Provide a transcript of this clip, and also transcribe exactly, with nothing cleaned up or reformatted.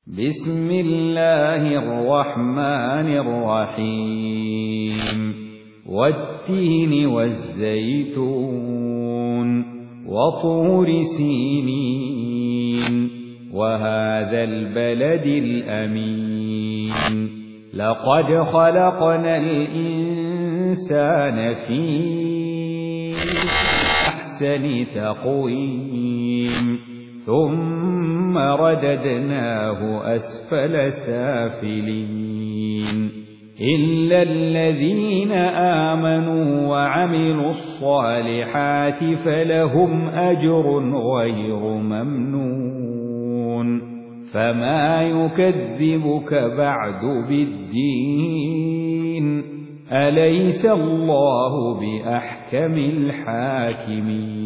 بسم الله الرحمن الرحيم والتين والزيتون وطور سينين وهذا البلد الأمين لقد خلقنا الإنسان في أحسن تقويم ثم رددناه أسفل سافلين إلا الذين آمنوا وعملوا الصالحات فلهم أجر غير ممنون فما يكذبك بعد بالدين أليس الله بأحكم الحاكمين